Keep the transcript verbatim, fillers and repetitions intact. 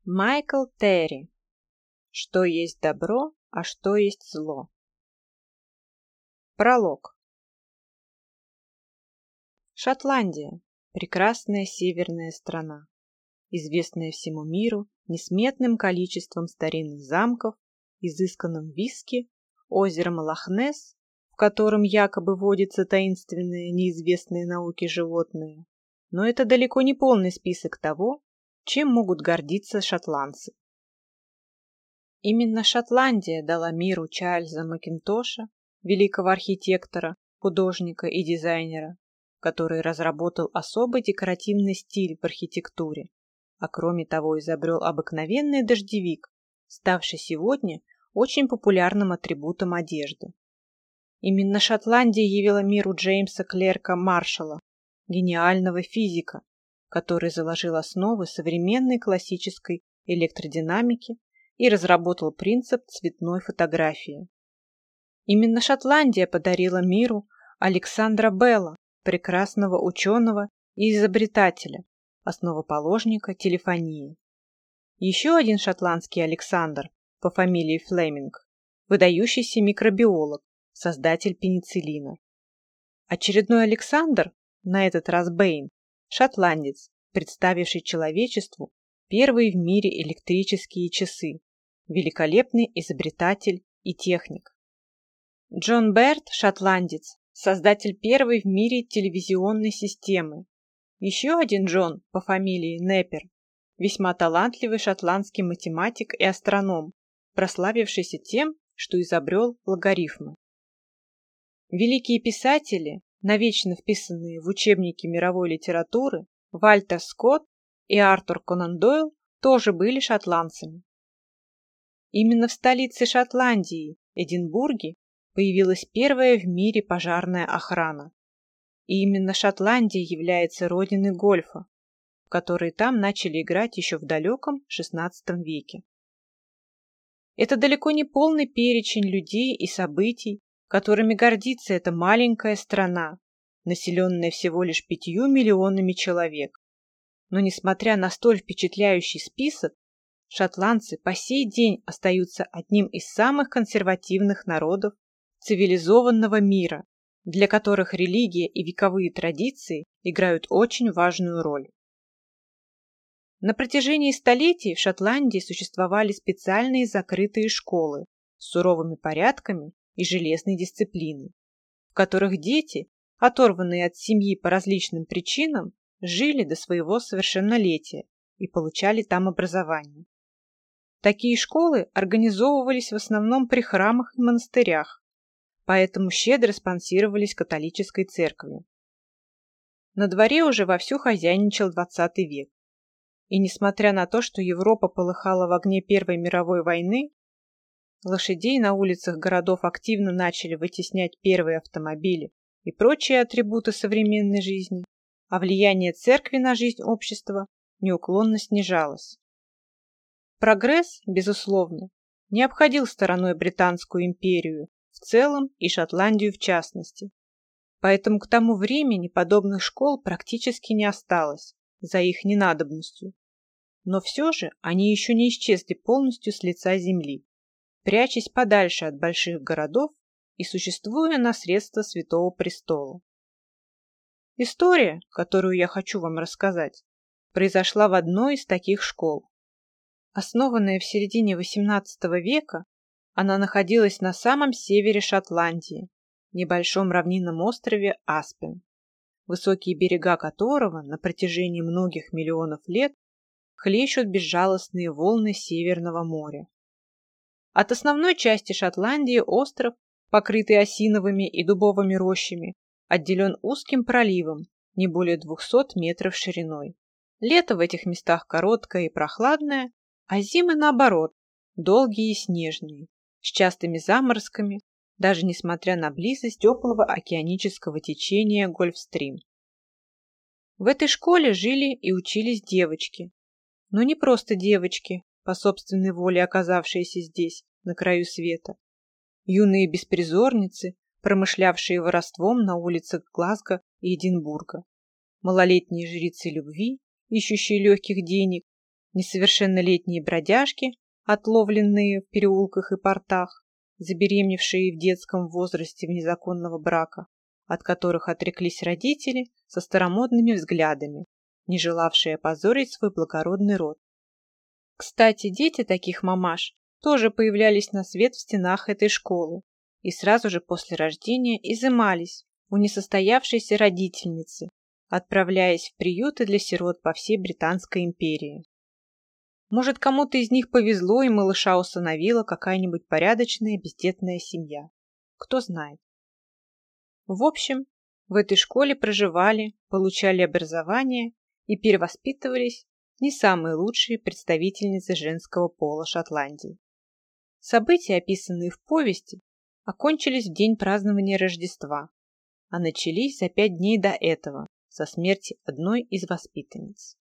Майкл Терри. Что есть добро, а что есть зло. Пролог. Шотландия – прекрасная северная страна, известная всему миру несметным количеством старинных замков, изысканным виски, озером Лох-Несс, в котором якобы водятся таинственные неизвестные науке животные. Но это далеко не полный список того, чем могут гордиться шотландцы. Именно Шотландия дала миру Чарльза Макинтоша, великого архитектора, художника и дизайнера, который разработал особый декоративный стиль в архитектуре, а кроме того изобрел обыкновенный дождевик, ставший сегодня очень популярным атрибутом одежды. Именно Шотландия явила миру Джеймса Клерка Маршалла, гениального физика, который заложил основы современной классической электродинамики и разработал принцип цветной фотографии. Именно Шотландия подарила миру Александра Белла, прекрасного ученого и изобретателя, основоположника телефонии. Еще один шотландский Александр по фамилии Флеминг, выдающийся микробиолог, создатель пенициллина. Очередной Александр, на этот раз Бэйн, шотландец, представивший человечеству первые в мире электрические часы, великолепный изобретатель и техник. Джон Берт, шотландец, создатель первой в мире телевизионной системы. Еще один Джон по фамилии Неппер, весьма талантливый шотландский математик и астроном, прославившийся тем, что изобрел логарифмы. Великие писатели, навечно вписанные в учебники мировой литературы, Вальтер Скотт и Артур Конан Дойл тоже были шотландцами. Именно в столице Шотландии, Эдинбурге, появилась первая в мире пожарная охрана. И именно Шотландия является родиной гольфа, в который там начали играть еще в далеком шестнадцатом веке. Это далеко не полный перечень людей и событий, которыми гордится эта маленькая страна, населенная всего лишь пятью миллионами человек. Но несмотря на столь впечатляющий список, шотландцы по сей день остаются одним из самых консервативных народов цивилизованного мира, для которых религия и вековые традиции играют очень важную роль. На протяжении столетий в Шотландии существовали специальные закрытые школы с суровыми порядками и железной дисциплиной, в которых дети, оторванные от семьи по различным причинам, жили до своего совершеннолетия и получали там образование. Такие школы организовывались в основном при храмах и монастырях, поэтому щедро спонсировались католической церковью. На дворе уже вовсю хозяйничал двадцатый век. И несмотря на то, что Европа полыхала в огне Первой мировой войны, лошадей на улицах городов активно начали вытеснять первые автомобили и прочие атрибуты современной жизни, а влияние церкви на жизнь общества неуклонно снижалось. Прогресс, безусловно, не обходил стороной Британскую империю в целом и Шотландию в частности. Поэтому к тому времени подобных школ практически не осталось за их ненадобностью. Но все же они еще не исчезли полностью с лица земли, прячась подальше от больших городов и существуя на средства Святого Престола. История, которую я хочу вам рассказать, произошла в одной из таких школ. Основанная в середине восемнадцатого века, она находилась на самом севере Шотландии, небольшом равнинном острове Аспен, высокие берега которого на протяжении многих миллионов лет хлещут безжалостные волны Северного моря. От основной части Шотландии остров, покрытый осиновыми и дубовыми рощами, отделен узким проливом, не более двухсот метров шириной. Лето в этих местах короткое и прохладное, а зимы, наоборот, долгие и снежные, с частыми заморозками, даже несмотря на близость теплого океанического течения Гольфстрим. В этой школе жили и учились девочки. Но не просто девочки, по собственной воле оказавшиеся здесь, на краю света. Юные беспризорницы, промышлявшие воровством на улицах Глазго и Эдинбурга. Малолетние жрицы любви, ищущие легких денег, несовершеннолетние бродяжки, отловленные в переулках и портах, забеременевшие в детском возрасте в незаконного брака, от которых отреклись родители со старомодными взглядами, не желавшие опозорить свой благородный род. Кстати, дети таких мамаш тоже появлялись на свет в стенах этой школы и сразу же после рождения изымались у несостоявшейся родительницы, отправляясь в приюты для сирот по всей Британской империи. Может, кому-то из них повезло, и малыша усыновила какая-нибудь порядочная бездетная семья. Кто знает. В общем, в этой школе проживали, получали образование и перевоспитывались не самые лучшие представительницы женского пола Шотландии. События, описанные в повести, окончились в день празднования Рождества, а начались за пять дней до этого, со смерти одной из воспитанниц.